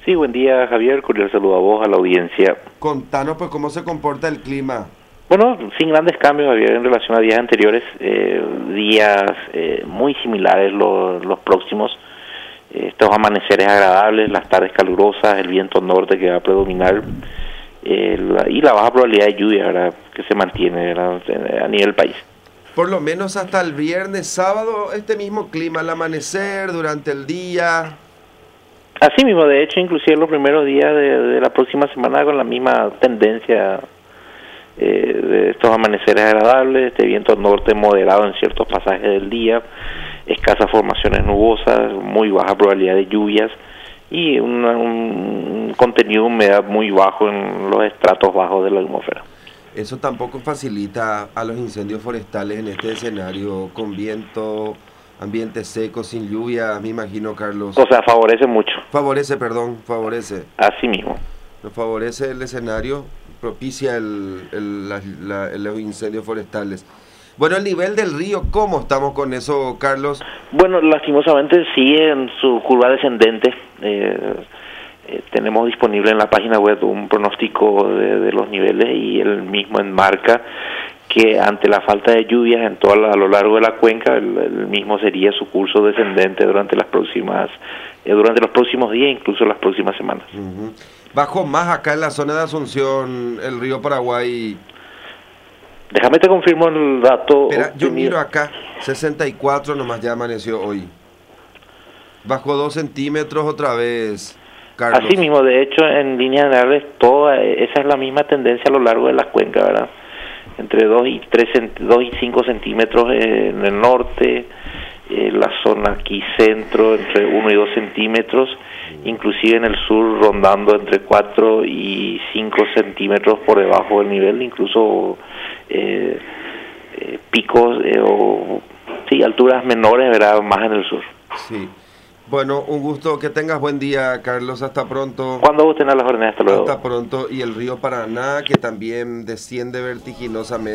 Sí, buen día, Javier. Cordial saludo a vos, a la audiencia. Contanos pues cómo se comporta el clima. Bueno, sin grandes cambios, Javier, en relación a días anteriores, días muy similares los próximos. Estos amaneceres agradables, las tardes calurosas, el viento norte que va a predominar y la baja probabilidad de lluvia, ¿verdad?, que se mantiene, ¿verdad?, a nivel país. Por lo menos hasta el viernes, sábado, este mismo clima, al amanecer, durante el día. Así mismo, de hecho, inclusive los primeros días de la próxima semana con la misma tendencia de estos amaneceres agradables, este viento norte moderado en ciertos pasajes del día, escasas formaciones nubosas, muy baja probabilidad de lluvias y un contenido de humedad muy bajo en los estratos bajos de la atmósfera. Eso tampoco facilita a los incendios forestales en este escenario, con viento, ambiente seco, sin lluvia, me imagino, Carlos. O sea, favorece mucho. Favorece, perdón, favorece. Así mismo. Nos favorece el escenario, propicia los incendios forestales. Bueno, el nivel del río, ¿cómo estamos con eso, Carlos? Bueno, lastimosamente sigue en su curva descendente. Tenemos disponible en la página web un pronóstico de los niveles y el mismo enmarca que ante la falta de lluvias en a lo largo de la cuenca, el mismo sería su curso descendente durante los próximos días, incluso las próximas semanas. Bajó más acá en la zona de Asunción, el río Paraguay. Déjame te confirmo el dato. Espera, yo miro acá, 64 nomás ya amaneció hoy. Bajó 2 centímetros otra vez, Carlos. Así mismo, de hecho, en líneas generales, esa es la misma tendencia a lo largo de las cuencas, ¿verdad? Entre 2 y 5 centímetros en el norte, la zona aquí centro entre 1 y 2 centímetros, inclusive en el sur rondando entre 4 y 5 centímetros por debajo del nivel, incluso picos alturas menores, ¿verdad?, más en el sur. Sí. Bueno, un gusto, que tengas buen día, Carlos, hasta pronto. Cuando gusten a las órdenes, hasta luego. Hasta pronto. Y el río Paraná, que también desciende vertiginosamente.